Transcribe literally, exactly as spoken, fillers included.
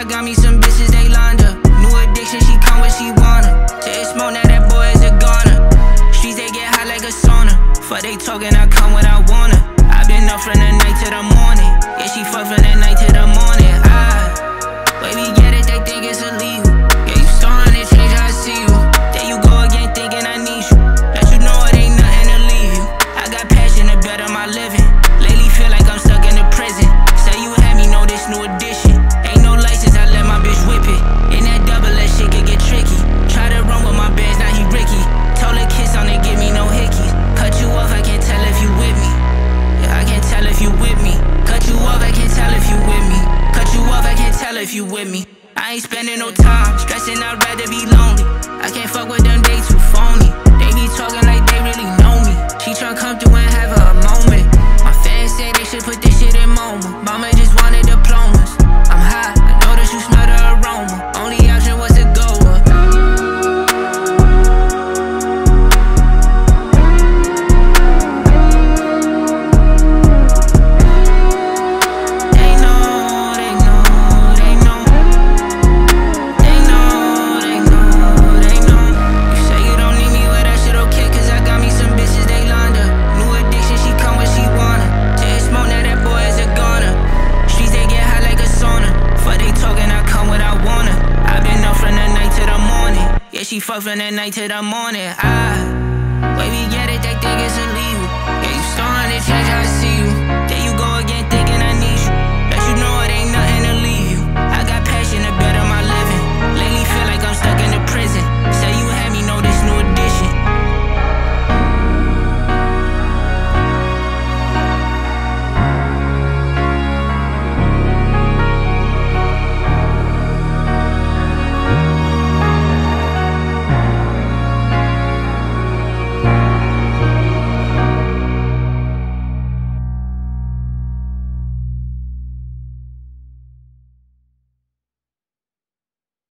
I got me some bitches, they lined up. New addiction, she come when she wanna. Say it's smoke, now that boy is a goner. Streets, they get hot like a sauna. Fuck they talking, I come when I wanna. I been up from the night to the morning. Yeah, she fuck from the night to the morning. Ah, way we get it, they think it's illegal. Yeah, you starting to change how I see you. There you go again, thinking I need you. Let you know it ain't nothing to leave you. I got passion to better my living. Lately feel like I'm stuck in the prison. Say you had me know this new addition. Ain't no license, I let my bitch whip it. In that double, that shit could get tricky. Try to run with my bands, now he Ricky. Told her kiss on it, give me no hickeys. Cut you off, I can't tell if you with me. Yeah, I can't tell if you with me. Cut you off, I can't tell if you with me. Cut you off, I can't tell if you with me. I ain't spending no time stressing, I'd rather be lonely. I can't fuck with them, they too phony. They be talking like they really know me. She tryna come through and have a moment. My fans say they should put this shit in MoMA. Mama just wanted diplomas. I'm high, I know that you smell the aroma. Only option was to go up. They know, they know, they know. They know, they know, they know. You say you don't need me, well that shit okay, cause I got me some bitches, they lined up. New addiction, she come when she wanna. Say it's smoke, now that boy is a goner. Streets, they get hot like a sauna. Fuck they talking, I come when I wanna. I been up from the night to the morning. Yeah, she fuck from the night to the morning. I